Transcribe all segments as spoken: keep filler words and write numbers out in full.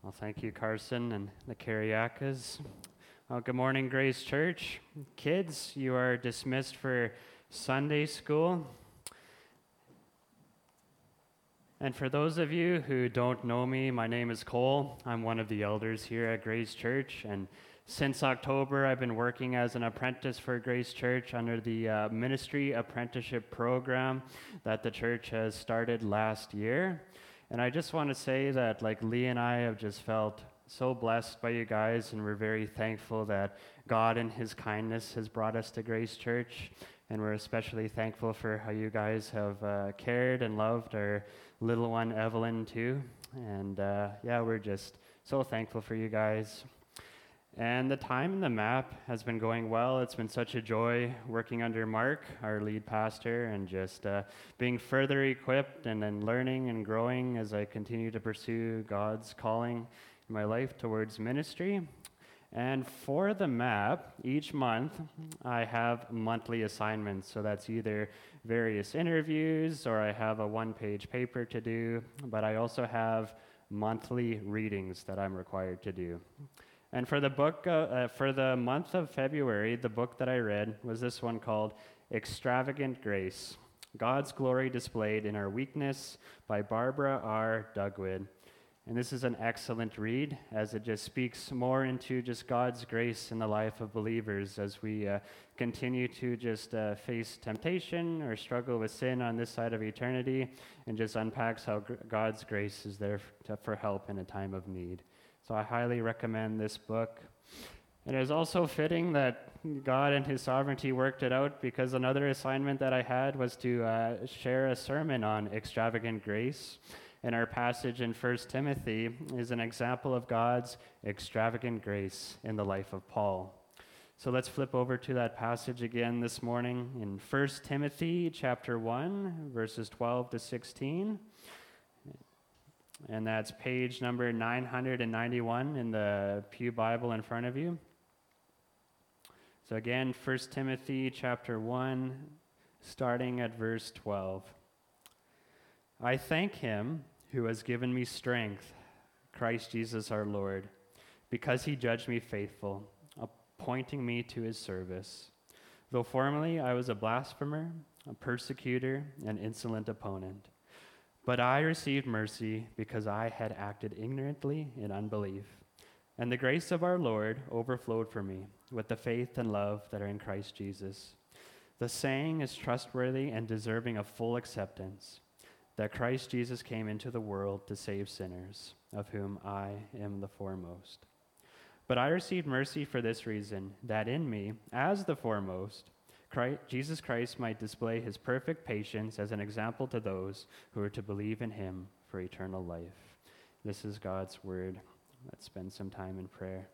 Well, thank you, Carson and the Kariakas. Well, good morning, Grace Church. Kids, you are dismissed for Sunday school. And for those of you who don't know me, my name is Cole. I'm one of the elders here at Grace Church. And since October, I've been working as an apprentice for Grace Church under the uh, Ministry Apprenticeship Program that the church has started last year. And I just want to say that, like, Lee and I have just felt so blessed by you guys, and we're very thankful that God in His kindness has brought us to Grace Church. And we're especially thankful for how you guys have uh, cared and loved our little one, Evelyn, too. And uh, yeah, we're just so thankful for you guys. And the time in the map has been going well. It's been such a joy working under Mark, our lead pastor, and just uh, being further equipped and then learning and growing as I continue to pursue God's calling in my life towards ministry. And for the map, each month I have monthly assignments. So that's either various interviews or I have a one-page paper to do, but I also have monthly readings that I'm required to do. And for the book, uh, uh, for the month of February, the book that I read was this one called Extravagant Grace, God's Glory Displayed in Our Weakness by Barbara R. Dugwood. And this is an excellent read as it just speaks more into just God's grace in the life of believers as we uh, continue to just uh, face temptation or struggle with sin on this side of eternity, and just unpacks how gr- God's grace is there f- for help in a time of need. So I highly recommend this book. And it is also fitting that God and His sovereignty worked it out, because another assignment that I had was to uh, share a sermon on extravagant grace. And our passage in First Timothy is an example of God's extravagant grace in the life of Paul. So let's flip over to that passage again this morning in First Timothy chapter one, verses twelve to sixteen. And that's page number nine hundred ninety-one in the Pew Bible in front of you. So again, First Timothy chapter one, starting at verse twelve. I thank Him who has given me strength, Christ Jesus our Lord, because He judged me faithful, appointing me to His service. Though formerly I was a blasphemer, a persecutor, an insolent opponent. But I received mercy because I had acted ignorantly in unbelief. And the grace of our Lord overflowed for me with the faith and love that are in Christ Jesus. The saying is trustworthy and deserving of full acceptance, that Christ Jesus came into the world to save sinners, of whom I am the foremost. But I received mercy for this reason, that in me, as the foremost, Christ, Jesus Christ might display His perfect patience as an example to those who are to believe in Him for eternal life. This is God's word. Let's spend some time in prayer.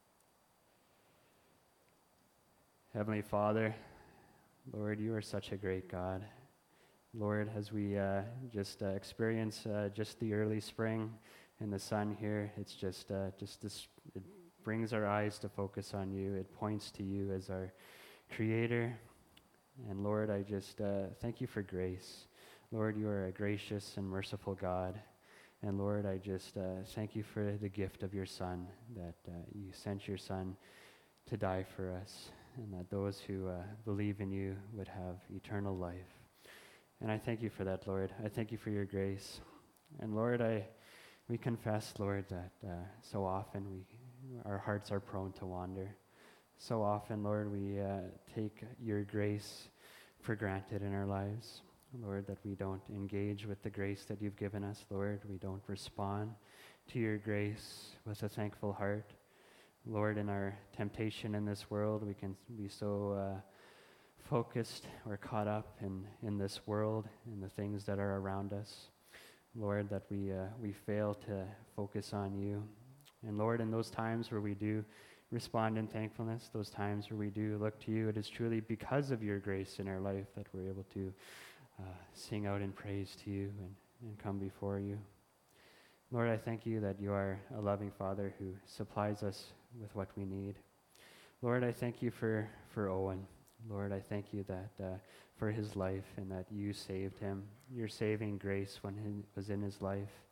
Heavenly Father, Lord, You are such a great God. Lord, as we uh, just uh, experience uh, just the early spring and the sun here, it's just uh, just this, it brings our eyes to focus on You. It points to You as our Creator. And Lord, I just uh, thank You for grace. Lord, You are a gracious and merciful God. And Lord, I just uh, thank You for the gift of Your Son, that uh, You sent Your Son to die for us, and that those who uh, believe in You would have eternal life. And I thank You for that, Lord. I thank You for Your grace. And Lord, I we confess, Lord, that uh, so often we our hearts are prone to wander. So often, Lord, we uh, take Your grace for granted in our lives. Lord, that we don't engage with the grace that You've given us, Lord. We don't respond to Your grace with a thankful heart. Lord, in our temptation in this world, we can be so uh, focused or caught up in, in this world, in the things that are around us. Lord, that we uh, we fail to focus on You. And Lord, in those times where we do respond in thankfulness, those times where we do look to You, it is truly because of Your grace in our life that we're able to uh, sing out in praise to You and, and come before You. Lord, I thank You that You are a loving Father who supplies us with what we need. Lord, I thank You for, for Owen. Lord, I thank You that uh, for his life, and that You saved him, Your saving grace when he was in his life.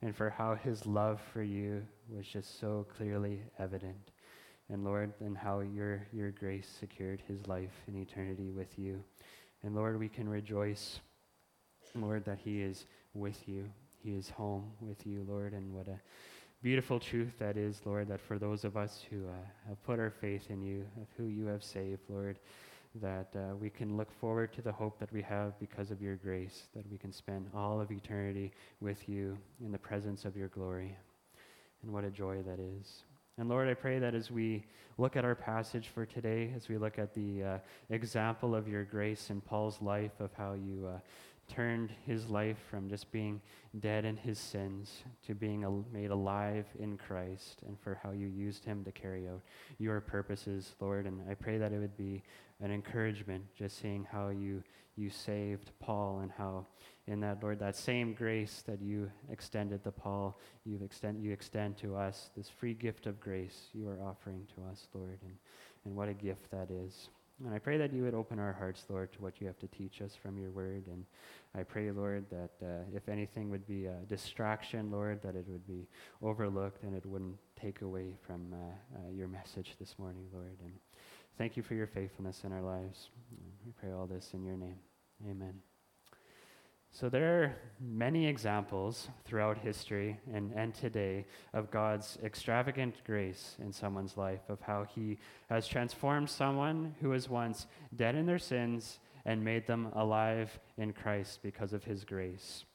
and for how his love for you was just so clearly evident. And Lord, and how your, your grace secured his life in eternity with you. And Lord, we can rejoice, Lord, that he is with you. He is home with you, Lord, and what a beautiful truth that is, Lord, that for those of us who uh, have put our faith in you, of who you have saved, Lord, that uh, we can look forward to the hope that we have because of your grace, that we can spend all of eternity with you in the presence of your glory. And what a joy that is. And Lord, I pray that as we look at our passage for today, as we look at the uh, example of your grace in Paul's life, of how you uh, turned his life from just being dead in his sins to being al- made alive in Christ, and for how you used him to carry out your purposes, Lord. And I pray that it would be an encouragement just seeing how you you saved Paul, and how in that, Lord, that same grace that you extended to Paul, you extend you extend to us, this free gift of grace you are offering to us, Lord, and, and what a gift that is. And I pray that you would open our hearts, Lord, to what you have to teach us from your word. And I pray, Lord, that uh, if anything would be a distraction, Lord, that it would be overlooked and it wouldn't take away from uh, uh, your message this morning, Lord. And thank you for your faithfulness in our lives. We pray all this in your name. Amen. So there are many examples throughout history and, and today of God's extravagant grace in someone's life, of how he has transformed someone who was once dead in their sins and made them alive in Christ because of his grace.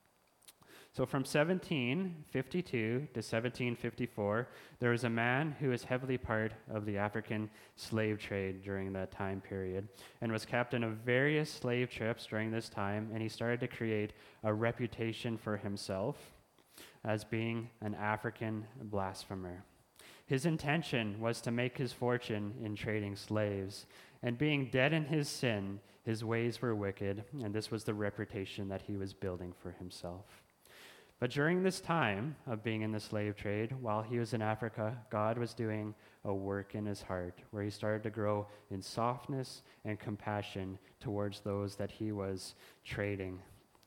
So from seventeen fifty-two to seventeen fifty-four, there was a man who was heavily part of the African slave trade during that time period and was captain of various slave trips during this time, and he started to create a reputation for himself as being an African blasphemer. His intention was to make his fortune in trading slaves, and being dead in his sin, his ways were wicked, and this was the reputation that he was building for himself. But during this time of being in the slave trade, while he was in Africa, God was doing a work in his heart where he started to grow in softness and compassion towards those that he was trading.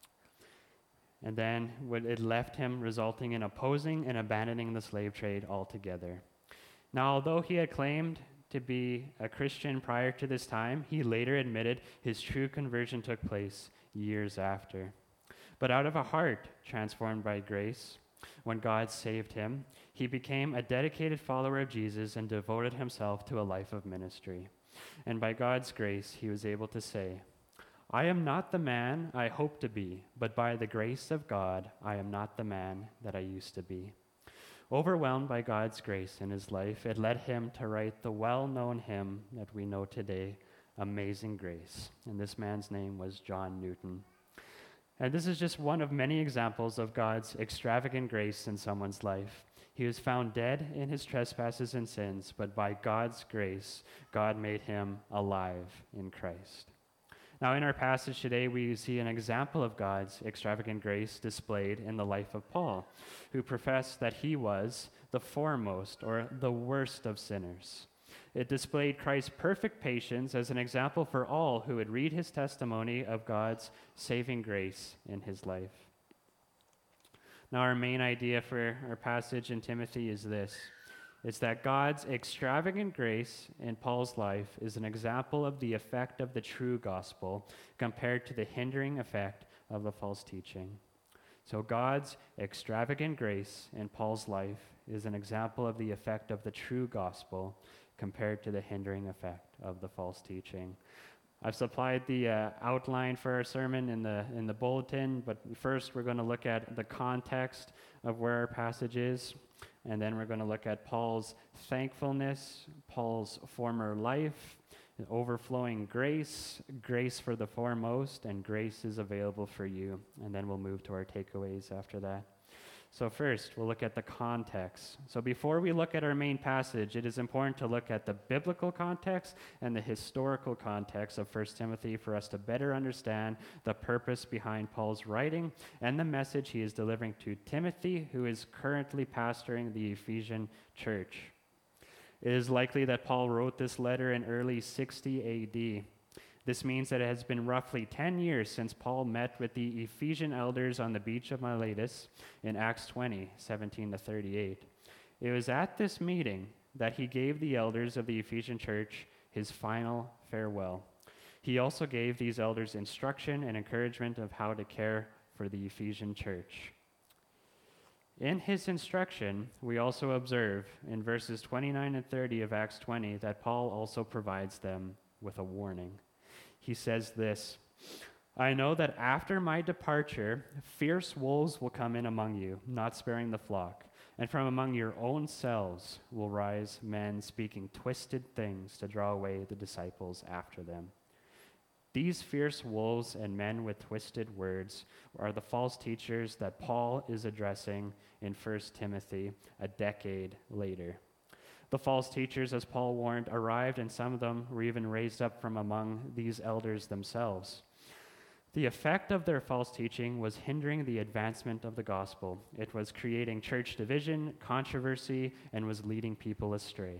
And then it left him, resulting in opposing and abandoning the slave trade altogether. Now, although he had claimed to be a Christian prior to this time, he later admitted his true conversion took place years after. But out of a heart transformed by grace, when God saved him, he became a dedicated follower of Jesus and devoted himself to a life of ministry. And by God's grace, he was able to say, "I am not the man I hope to be, but by the grace of God, I am not the man that I used to be." Overwhelmed by God's grace in his life, it led him to write the well-known hymn that we know today, Amazing Grace. And this man's name was John Newton. And this is just one of many examples of God's extravagant grace in someone's life. He was found dead in his trespasses and sins, but by God's grace, God made him alive in Christ. Now, in our passage today, we see an example of God's extravagant grace displayed in the life of Paul, who professed that he was the foremost or the worst of sinners. It displayed Christ's perfect patience as an example for all who would read his testimony of God's saving grace in his life. Now, our main idea for our passage in Timothy is this. It's that God's extravagant grace in Paul's life is an example of the effect of the true gospel compared to the hindering effect of the false teaching. So God's extravagant grace in Paul's life is an example of the effect of the true gospel compared to the hindering effect of the false teaching. I've supplied the uh, outline for our sermon in the in the bulletin, but first we're going to look at the context of where our passage is, and then we're going to look at Paul's thankfulness, Paul's former life, overflowing grace, grace for the foremost, and grace is available for you, and then we'll move to our takeaways after that. So first, we'll look at the context. So before we look at our main passage, it is important to look at the biblical context and the historical context of First Timothy for us to better understand the purpose behind Paul's writing and the message he is delivering to Timothy, who is currently pastoring the Ephesian church. It is likely that Paul wrote this letter in early sixty A D. This means that it has been roughly ten years since Paul met with the Ephesian elders on the beach of Miletus in Acts twenty, seventeen to thirty-eight. It was at this meeting that he gave the elders of the Ephesian church his final farewell. He also gave these elders instruction and encouragement of how to care for the Ephesian church. In his instruction, we also observe in verses twenty-nine and thirty of Acts twenty that Paul also provides them with a warning. He says this, "I know that after my departure, fierce wolves will come in among you, not sparing the flock. And from among your own selves will rise men speaking twisted things to draw away the disciples after them." These fierce wolves and men with twisted words are the false teachers that Paul is addressing in First Timothy a decade later. The false teachers, as Paul warned, arrived, and some of them were even raised up from among these elders themselves. The effect of their false teaching was hindering the advancement of the gospel. It was creating church division, controversy, and was leading people astray.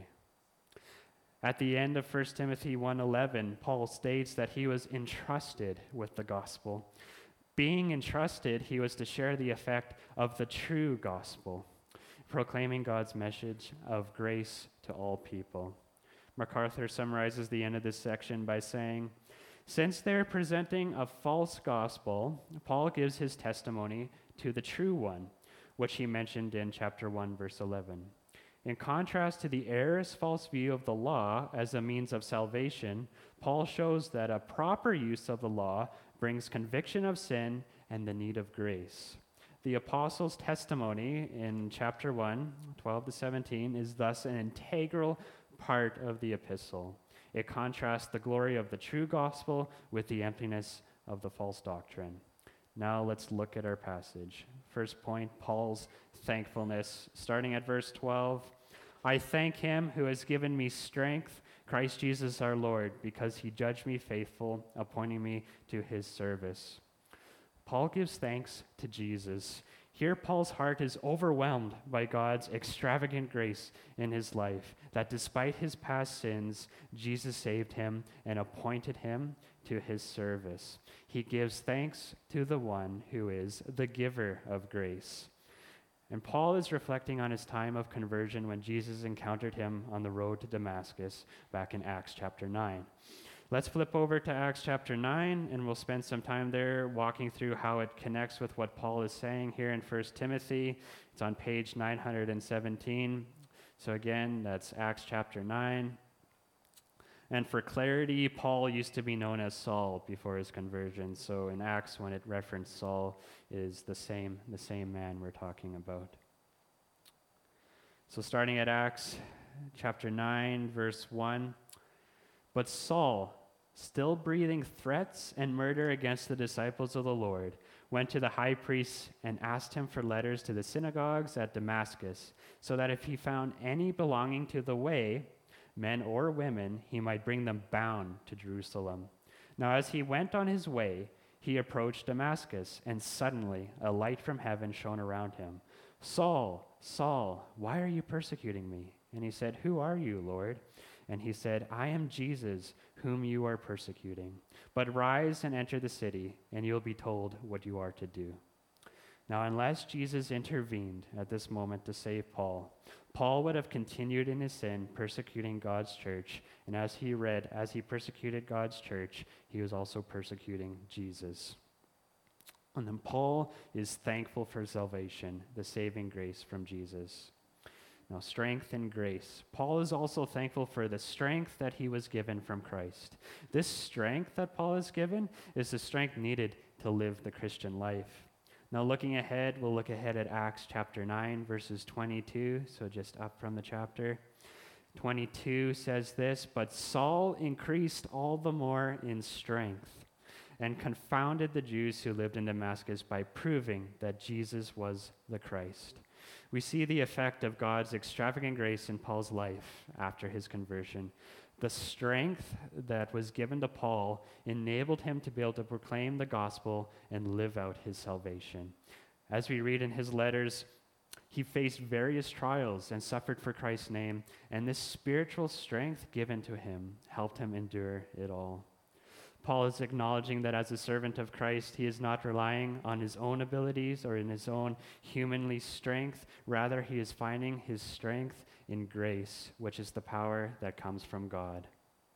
At the end of First Timothy one eleven, Paul states that he was entrusted with the gospel. Being entrusted, he was to share the effect of the true gospel, proclaiming God's message of grace to all people. MacArthur summarizes the end of this section by saying, "Since they're presenting a false gospel, Paul gives his testimony to the true one, which he mentioned in chapter one, verse eleven. In contrast to the error's false view of the law as a means of salvation, Paul shows that a proper use of the law brings conviction of sin and the need of grace. The apostles' testimony in chapter one, twelve to seventeen, is thus an integral part of the epistle. It contrasts the glory of the true gospel with the emptiness of the false doctrine." Now let's look at our passage. First point, Paul's thankfulness. Starting at verse twelve, "I thank him who has given me strength, Christ Jesus our Lord, because he judged me faithful, appointing me to his service." Paul gives thanks to Jesus. Here, Paul's heart is overwhelmed by God's extravagant grace in his life, that despite his past sins, Jesus saved him and appointed him to his service. He gives thanks to the one who is the giver of grace. And Paul is reflecting on his time of conversion when Jesus encountered him on the road to Damascus back in Acts chapter nine. Let's flip over to Acts chapter nine, and we'll spend some time there walking through how it connects with what Paul is saying here in First Timothy. It's on page nine hundred seventeen. So again, that's Acts chapter nine. And for clarity, Paul used to be known as Saul before his conversion. So in Acts, when it referenced Saul, it is the same, the same man we're talking about. So starting at Acts chapter nine, verse one, "But Saul, still breathing threats and murder against the disciples of the Lord, went to the high priest and asked him for letters to the synagogues at Damascus, so that if he found any belonging to the way, men or women, he might bring them bound to Jerusalem. Now as he went on his way, he approached Damascus, and suddenly a light from heaven shone around him. 'Saul, Saul, why are you persecuting me?' And he said, 'Who are you, Lord?' And he said, 'I am Jesus, whom you are persecuting. But rise and enter the city, and you'll be told what you are to do.' Now, unless Jesus intervened at this moment to save Paul, Paul would have continued in his sin, persecuting God's church. And as he read, as he persecuted God's church, he was also persecuting Jesus. And then Paul is thankful for salvation, the saving grace from Jesus. Now, strength and grace. Paul is also thankful for the strength that he was given from Christ. This strength that Paul is given is the strength needed to live the Christian life. Now, looking ahead, we'll look ahead at Acts chapter nine, verses twenty-two, so just up from the chapter. twenty-two says this, "But Saul increased all the more in strength and confounded the Jews who lived in Damascus by proving that Jesus was the Christ." We see the effect of God's extravagant grace in Paul's life after his conversion. The strength that was given to Paul enabled him to be able to proclaim the gospel and live out his salvation. As we read in his letters, he faced various trials and suffered for Christ's name, and this spiritual strength given to him helped him endure it all. Paul is acknowledging that as a servant of Christ, he is not relying on his own abilities or in his own humanly strength. Rather, he is finding his strength in grace, which is the power that comes from God.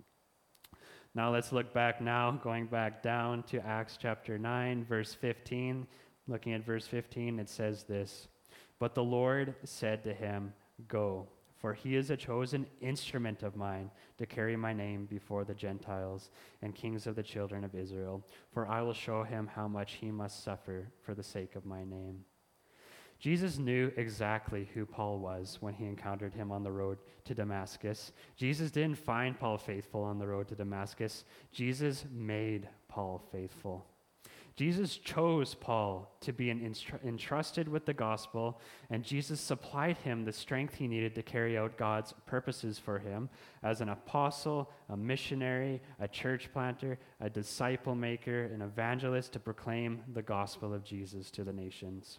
Now let's look back now, going back down to Acts chapter nine, verse fifteen. Looking at verse fifteen, it says this, "But the Lord said to him, 'Go, for he is a chosen instrument of mine to carry my name before the Gentiles and kings of the children of Israel, for I will show him how much he must suffer for the sake of my name.'" Jesus knew exactly who Paul was when he encountered him on the road to Damascus. Jesus didn't find Paul faithful on the road to Damascus. Jesus made Paul faithful. Jesus chose Paul to be an entrust- entrusted with the gospel, and Jesus supplied him the strength he needed to carry out God's purposes for him as an apostle, a missionary, a church planter, a disciple maker, an evangelist to proclaim the gospel of Jesus to the nations.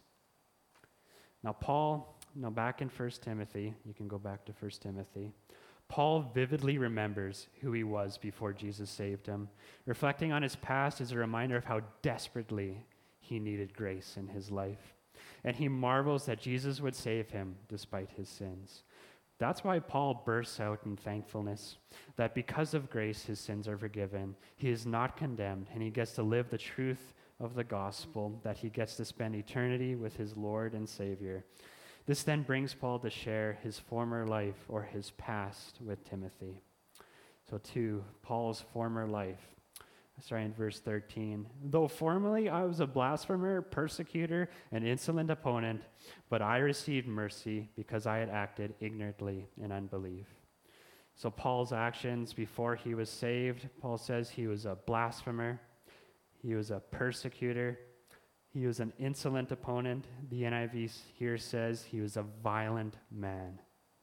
Now, Paul, now back in First Timothy, you can go back to First Timothy. Paul vividly remembers who he was before Jesus saved him. Reflecting on his past is a reminder of how desperately he needed grace in his life. And he marvels that Jesus would save him despite his sins. That's why Paul bursts out in thankfulness, that because of grace his sins are forgiven, he is not condemned, and he gets to live the truth of the gospel, that he gets to spend eternity with his Lord and Savior. This then brings Paul to share his former life or his past with Timothy. So two, Paul's former life. Starting in verse thirteen. "Though formerly I was a blasphemer, persecutor, and insolent opponent, but I received mercy because I had acted ignorantly in unbelief." So Paul's actions before he was saved, Paul says he was a blasphemer, he was a persecutor, he was an insolent opponent. The N I V here says he was a violent man.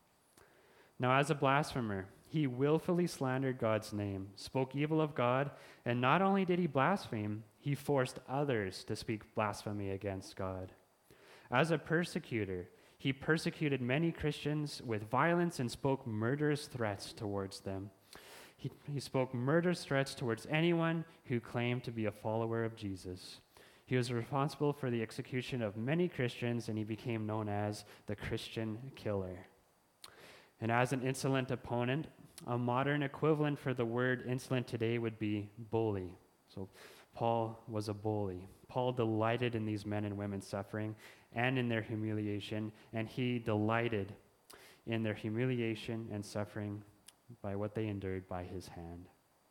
Now, as a blasphemer, he willfully slandered God's name, spoke evil of God, and not only did he blaspheme, he forced others to speak blasphemy against God. As a persecutor, he persecuted many Christians with violence and spoke murderous threats towards them. He, he spoke murderous threats towards anyone who claimed to be a follower of Jesus. He was responsible for the execution of many Christians, and he became known as the Christian killer. And as an insolent opponent, a modern equivalent for the word insolent today would be bully. So Paul was a bully. Paul delighted in these men and women suffering and in their humiliation, and he delighted in their humiliation and suffering by what they endured by his hand.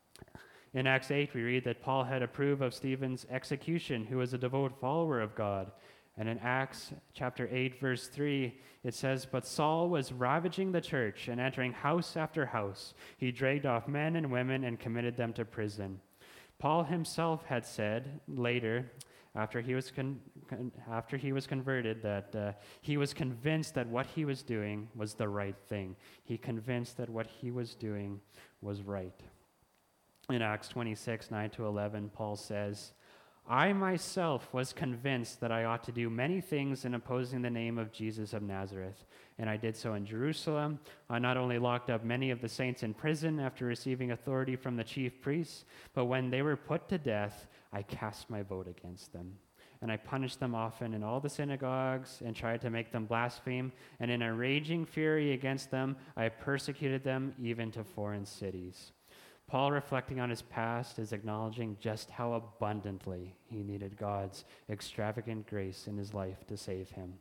In Acts eight, we read that Paul had approved of Stephen's execution, who was a devout follower of God. And in Acts chapter eight, verse three, it says, "But Saul was ravaging the church and entering house after house. He dragged off men and women and committed them to prison." Paul himself had said later, after he was con- con- after he was converted, that uh, he was convinced that what he was doing was the right thing. He convinced that what he was doing was right. In Acts twenty-six, nine to eleven, Paul says, "I myself was convinced that I ought to do many things in opposing the name of Jesus of Nazareth, and I did so in Jerusalem. I not only locked up many of the saints in prison after receiving authority from the chief priests, but when they were put to death, I cast my vote against them. And I punished them often in all the synagogues and tried to make them blaspheme, and in a raging fury against them, I persecuted them even to foreign cities." Paul, reflecting on his past, is acknowledging just how abundantly he needed God's extravagant grace in his life to save him.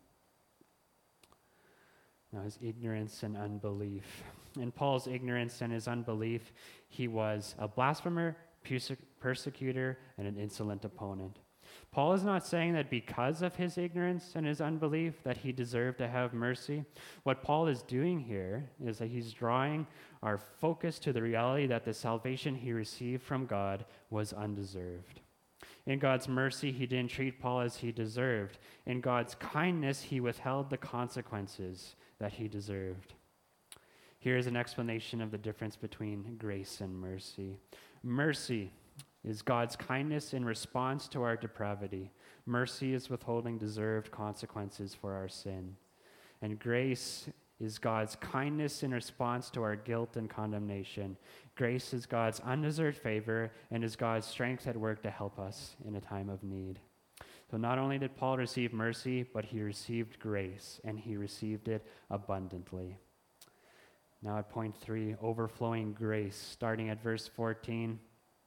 Now, his ignorance and unbelief. In Paul's ignorance and his unbelief, he was a blasphemer, persecutor, and an insolent opponent. Paul is not saying that because of his ignorance and his unbelief that he deserved to have mercy. What Paul is doing here is that he's drawing our focus to the reality that the salvation he received from God was undeserved. In God's mercy, he didn't treat Paul as he deserved. In God's kindness, he withheld the consequences that he deserved. Here is an explanation of the difference between grace and mercy. Mercy is God's kindness in response to our depravity. Mercy is withholding deserved consequences for our sin. And grace is God's kindness in response to our guilt and condemnation. Grace is God's undeserved favor and is God's strength at work to help us in a time of need. So not only did Paul receive mercy, but he received grace, and he received it abundantly. Now at point three, overflowing grace, starting at verse fourteen.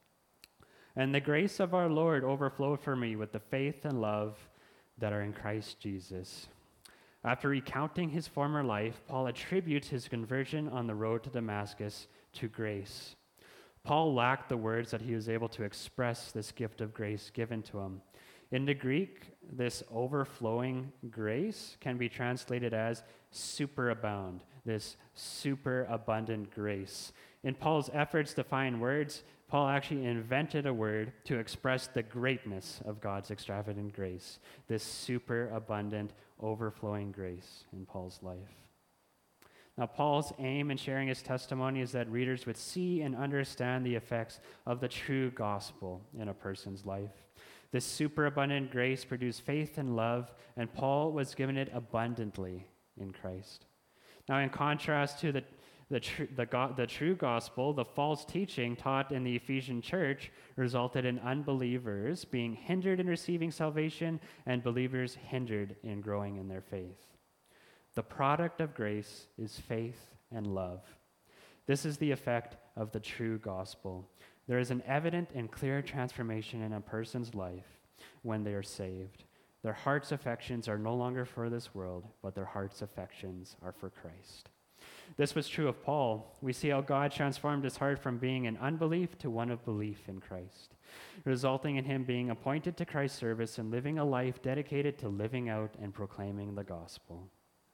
And the grace of our Lord overflowed for me with the faith and love that are in Christ Jesus. After recounting his former life, Paul attributes his conversion on the road to Damascus to grace. Paul lacked the words that he was able to express this gift of grace given to him. In the Greek, this overflowing grace can be translated as superabound, this superabundant grace. In Paul's efforts to find words, Paul actually invented a word to express the greatness of God's extravagant grace, this superabundant, overflowing grace in Paul's life. Now, Paul's aim in sharing his testimony is that readers would see and understand the effects of the true gospel in a person's life. This superabundant grace produced faith and love, and Paul was given it abundantly in Christ. Now, in contrast to the The, tr- the, go- the true gospel, the false teaching taught in the Ephesian church resulted in unbelievers being hindered in receiving salvation and believers hindered in growing in their faith. The product of grace is faith and love. This is the effect of the true gospel. There is an evident and clear transformation in a person's life when they are saved. Their heart's affections are no longer for this world, but their heart's affections are for Christ. This was true of Paul. We see how God transformed his heart from being in unbelief to one of belief in Christ, resulting in him being appointed to Christ's service and living a life dedicated to living out and proclaiming the gospel.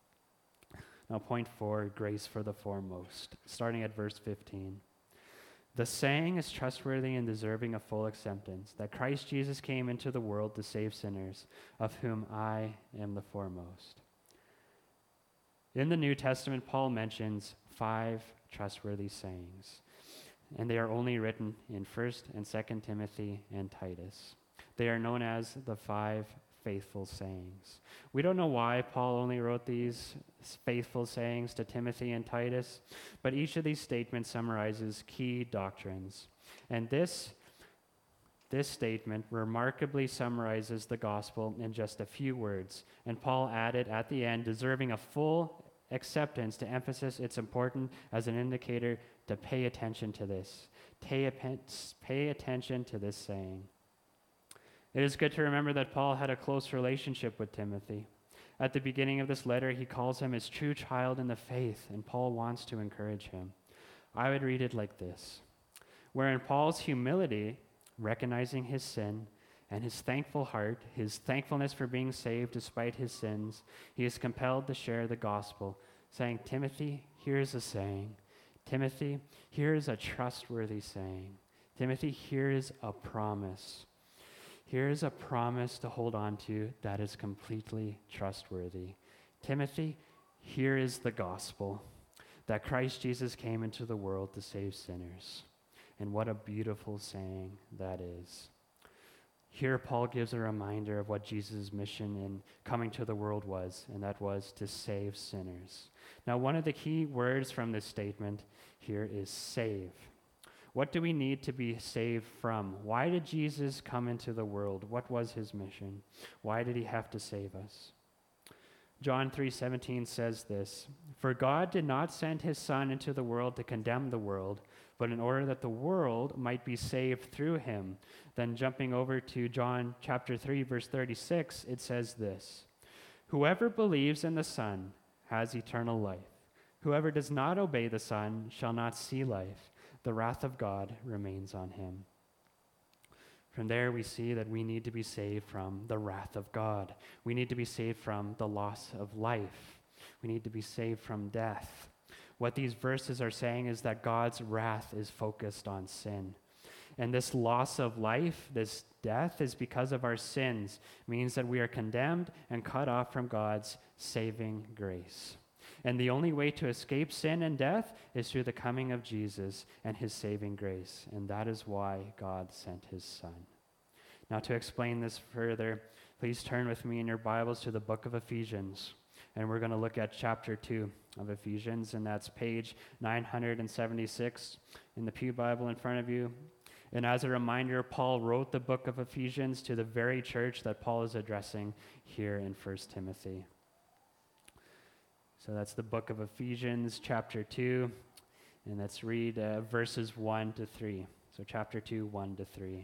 Now, point four, grace for the foremost, starting at verse fifteen. The saying is trustworthy and deserving of full acceptance, that Christ Jesus came into the world to save sinners, of whom I am the foremost. In the New Testament, Paul mentions five trustworthy sayings, and they are only written in First and Second Timothy and Titus. They are known as the five faithful sayings. We don't know why Paul only wrote these faithful sayings to Timothy and Titus, but each of these statements summarizes key doctrines. And this, this statement remarkably summarizes the gospel in just a few words, and Paul added at the end, deserving a full acceptance to emphasize its important as an indicator to pay attention to this. Pay, pay attention to this saying. It is good to remember that Paul had a close relationship with Timothy. At the beginning of this letter, he calls him his true child in the faith, and Paul wants to encourage him. I would read it like this: where in Paul's humility, recognizing his sin, and his thankful heart, his thankfulness for being saved despite his sins, he is compelled to share the gospel, saying, Timothy, here's a saying. Timothy, here is a trustworthy saying. Timothy, here is a promise. Here is a promise to hold on to that is completely trustworthy. Timothy, here is the gospel, that Christ Jesus came into the world to save sinners. And what a beautiful saying that is. Here, Paul gives a reminder of what Jesus' mission in coming to the world was, and that was to save sinners. Now, one of the key words from this statement here is save. What do we need to be saved from? Why did Jesus come into the world? What was his mission? Why did he have to save us? John three seventeen says this: For God did not send his Son into the world to condemn the world, but in order that the world might be saved through him. Then jumping over to John chapter three, verse thirty-six, it says this: Whoever believes in the Son has eternal life. Whoever does not obey the Son shall not see life. The wrath of God remains on him. From there, we see that we need to be saved from the wrath of God. We need to be saved from the loss of life. We need to be saved from death. What these verses are saying is that God's wrath is focused on sin. And this loss of life, this death, is because of our sins. It means that we are condemned and cut off from God's saving grace. And the only way to escape sin and death is through the coming of Jesus and his saving grace. And that is why God sent his Son. Now, to explain this further, please turn with me in your Bibles to the book of Ephesians. And we're going to look at chapter two, of Ephesians, and that's page nine hundred seventy-six in the Pew Bible in front of you. And as a reminder, Paul wrote the book of Ephesians to the very church that Paul is addressing here in First Timothy. So that's the book of Ephesians, chapter two, and let's read uh, verses one to three. So chapter two, one to three.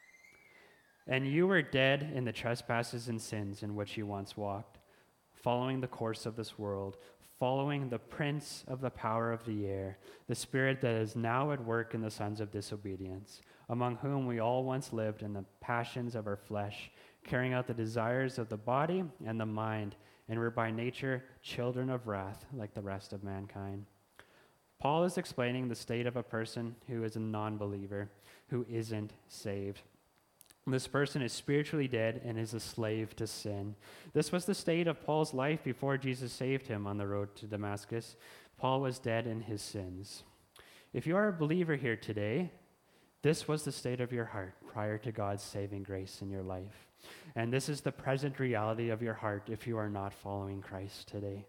And you were dead in the trespasses and sins in which you once walked, following the course of this world, following the prince of the power of the air, the spirit that is now at work in the sons of disobedience, among whom we all once lived in the passions of our flesh, carrying out the desires of the body and the mind, and were by nature children of wrath like the rest of mankind. Paul is explaining the state of a person who is a non-believer, who isn't saved. This person is spiritually dead and is a slave to sin. This was the state of Paul's life before Jesus saved him on the road to Damascus. Paul was dead in his sins. If you are a believer here today, this was the state of your heart prior to God's saving grace in your life. And this is the present reality of your heart if you are not following Christ today.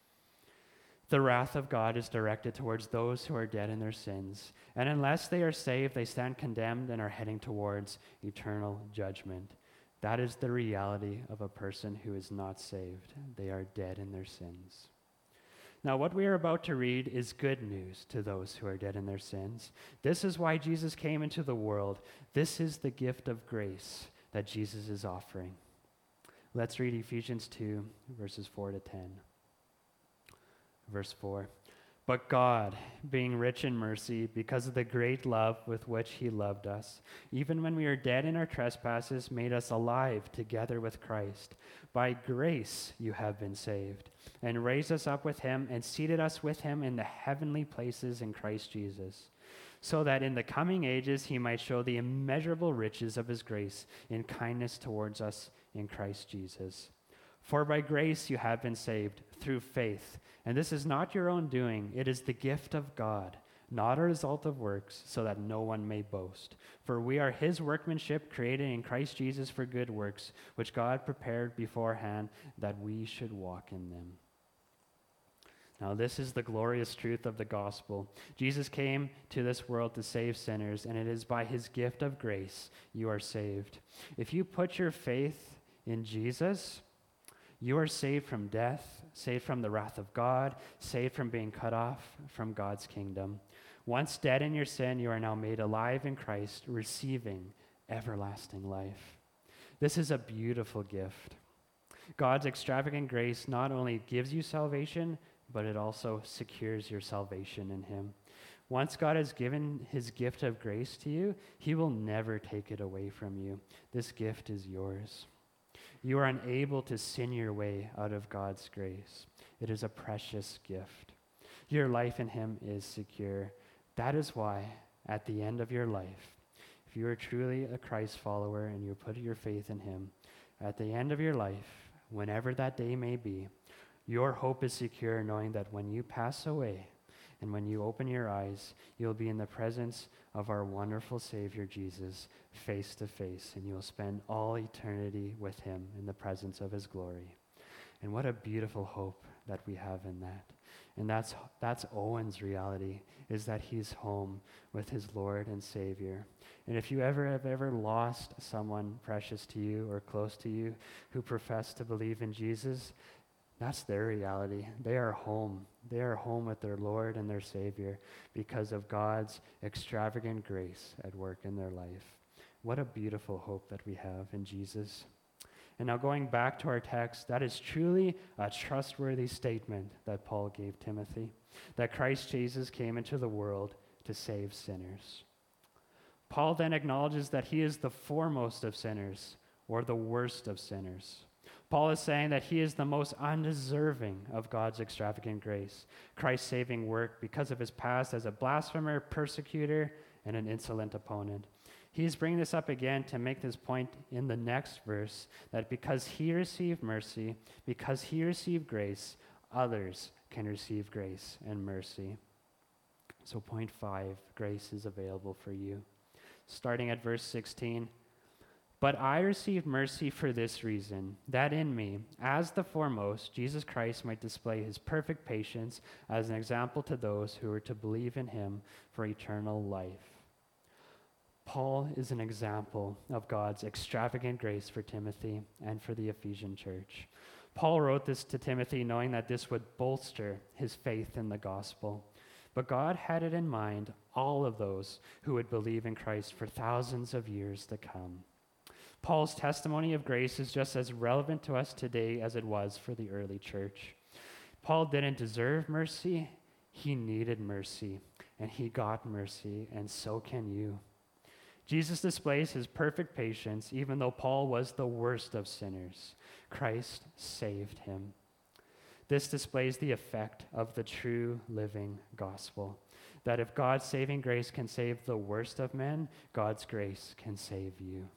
The wrath of God is directed towards those who are dead in their sins, and unless they are saved, they stand condemned and are heading towards eternal judgment. That is the reality of a person who is not saved. They are dead in their sins. Now, what we are about to read is good news to those who are dead in their sins. This is why Jesus came into the world. This is the gift of grace that Jesus is offering. Let's read Ephesians two, verses four to ten. Verse four, but God, being rich in mercy, because of the great love with which he loved us, even when we were dead in our trespasses, made us alive together with Christ. By grace you have been saved, and raised us up with him, and seated us with him in the heavenly places in Christ Jesus, so that in the coming ages he might show the immeasurable riches of his grace in kindness towards us in Christ Jesus. For by grace you have been saved through faith, and this is not your own doing, it is the gift of God, not a result of works, so that no one may boast. For we are his workmanship, created in Christ Jesus for good works, which God prepared beforehand that we should walk in them. Now, this is the glorious truth of the gospel. Jesus came to this world to save sinners, and it is by his gift of grace you are saved. If you put your faith in Jesus, you are saved from death, saved from the wrath of God, saved from being cut off from God's kingdom. Once dead in your sin, you are now made alive in Christ, receiving everlasting life. This is a beautiful gift. God's extravagant grace not only gives you salvation, but it also secures your salvation in him. Once God has given his gift of grace to you, he will never take it away from you. This gift is yours. You are unable to sin your way out of God's grace. It is a precious gift. Your life in him is secure. That is why, at the end of your life, if you are truly a Christ follower and you put your faith in him, at the end of your life, whenever that day may be, your hope is secure knowing that when you pass away and when you open your eyes, you'll be in the presence of our wonderful Savior Jesus, face to face, and you'll spend all eternity with him in the presence of his glory. And what a beautiful hope that we have in that. And that's that's Owen's reality, is that he's home with his Lord and Savior. And if you ever have ever lost someone precious to you or close to you who profess to believe in Jesus, that's their reality. They are home. They are home with their Lord and their Savior because of God's extravagant grace at work in their life. What a beautiful hope that we have in Jesus. And now going back to our text, that is truly a trustworthy statement that Paul gave Timothy, that Christ Jesus came into the world to save sinners. Paul then acknowledges that he is the foremost of sinners, or the worst of sinners. Paul is saying that he is the most undeserving of God's extravagant grace, Christ's saving work, because of his past as a blasphemer, persecutor, and an insolent opponent. He's bringing this up again to make this point in the next verse, that because he received mercy, because he received grace, others can receive grace and mercy. So point five, grace is available for you. Starting at verse sixteen, But I received mercy for this reason, that in me, as the foremost, Jesus Christ might display his perfect patience as an example to those who are to believe in him for eternal life. Paul is an example of God's extravagant grace for Timothy and for the Ephesian church. Paul wrote this to Timothy knowing that this would bolster his faith in the gospel. But God had it in mind all of those who would believe in Christ for thousands of years to come. Paul's testimony of grace is just as relevant to us today as it was for the early church. Paul didn't deserve mercy, he needed mercy, and he got mercy, and so can you. Jesus displays his perfect patience even though Paul was the worst of sinners. Christ saved him. This displays the effect of the true living gospel, that if God's saving grace can save the worst of men, God's grace can save you.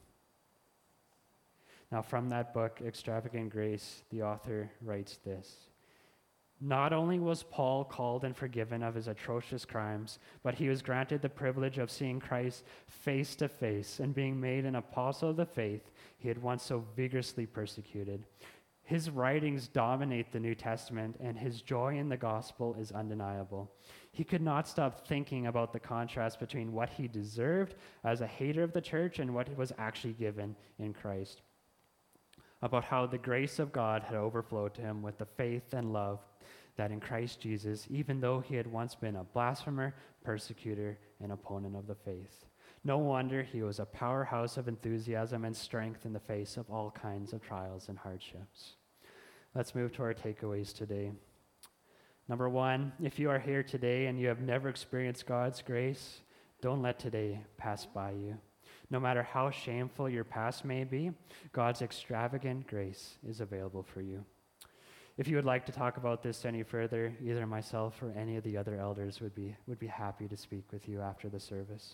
Now, from that book, Extravagant Grace, the author writes this: not only was Paul called and forgiven of his atrocious crimes, but he was granted the privilege of seeing Christ face to face and being made an apostle of the faith he had once so vigorously persecuted. His writings dominate the New Testament, and his joy in the gospel is undeniable. He could not stop thinking about the contrast between what he deserved as a hater of the church and what was actually given in Christ, about how the grace of God had overflowed to him with the faith and love that in Christ Jesus, even though he had once been a blasphemer, persecutor, and opponent of the faith. No wonder he was a powerhouse of enthusiasm and strength in the face of all kinds of trials and hardships. Let's move to our takeaways today. Number one, if you are here today and you have never experienced God's grace, don't let today pass by you. No matter how shameful your past may be, God's extravagant grace is available for you. If you would like to talk about this any further, either myself or any of the other elders would be, would be happy to speak with you after the service.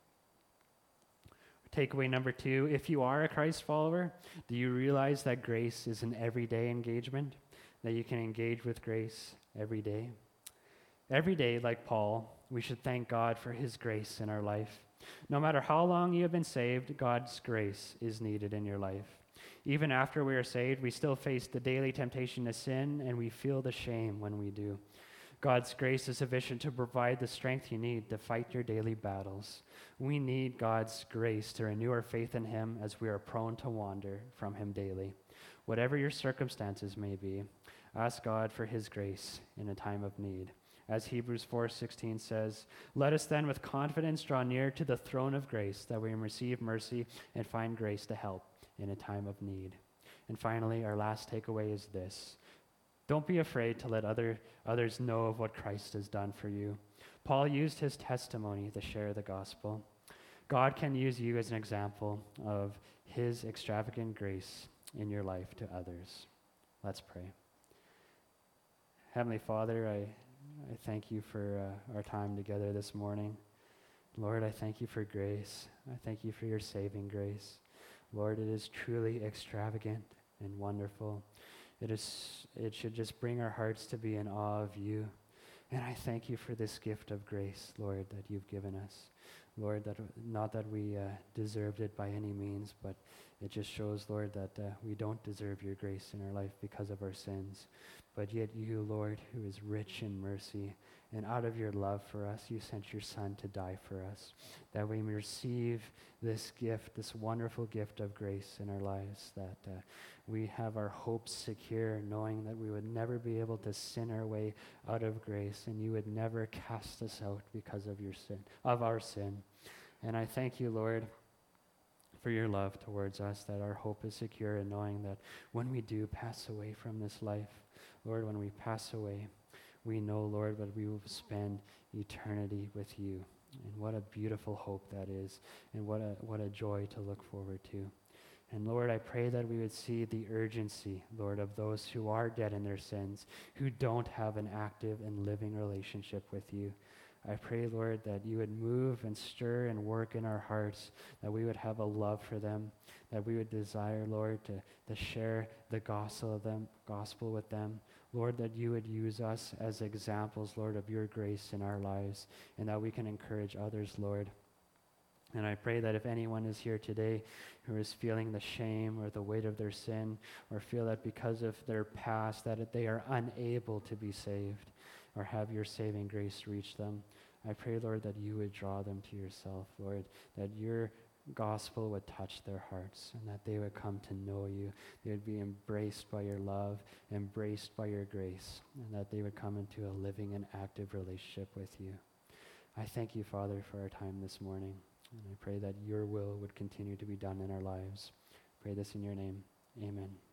Takeaway number two, if you are a Christ follower, do you realize that grace is an everyday engagement, that you can engage with grace every day? Every day, like Paul, we should thank God for his grace in our life. No matter how long you have been saved, God's grace is needed in your life. Even after we are saved, we still face the daily temptation to sin, and we feel the shame when we do. God's grace is sufficient to provide the strength you need to fight your daily battles. We need God's grace to renew our faith in him as we are prone to wander from him daily. Whatever your circumstances may be, ask God for his grace in a time of need. As Hebrews four sixteen says, let us then with confidence draw near to the throne of grace, that we may receive mercy and find grace to help in a time of need. And finally, our last takeaway is this: don't be afraid to let other, others know of what Christ has done for you. Paul used his testimony to share the gospel. God can use you as an example of his extravagant grace in your life to others. Let's pray. Heavenly Father, I I thank you for uh, our time together this morning. Lord, I thank you for grace. I thank you for your saving grace. Lord, it is truly extravagant and wonderful. It is. It should just bring our hearts to be in awe of you. And I thank you for this gift of grace, Lord, that you've given us. Lord, that not that we uh, deserved it by any means, but it just shows, Lord, that uh, we don't deserve your grace in our life because of our sins. But yet you, Lord, who is rich in mercy, and out of your love for us, you sent your Son to die for us, that we may receive this gift, this wonderful gift of grace in our lives, that uh, we have our hopes secure, knowing that we would never be able to sin our way out of grace, and you would never cast us out because of your sin, of our sin. And I thank you, Lord, for your love towards us, that our hope is secure in knowing that when we do pass away from this life, Lord, when we pass away, we know, Lord, that we will spend eternity with you. And what a beautiful hope that is, and what a what a joy to look forward to. And Lord, I pray that we would see the urgency, Lord, of those who are dead in their sins, who don't have an active and living relationship with you. I pray, Lord, that you would move and stir and work in our hearts, that we would have a love for them, that we would desire, Lord, to, to share the gospel of them, gospel with them. Lord, that you would use us as examples, Lord, of your grace in our lives, and that we can encourage others, Lord. And I pray that if anyone is here today who is feeling the shame or the weight of their sin, or feel that because of their past that they are unable to be saved or have your saving grace reach them, I pray, Lord, that you would draw them to yourself, Lord, that your gospel would touch their hearts and that they would come to know you. They would be embraced by your love, embraced by your grace, and that they would come into a living and active relationship with you. I thank you, Father, for our time this morning. And I pray that your will would continue to be done in our lives. I pray this in your name. Amen.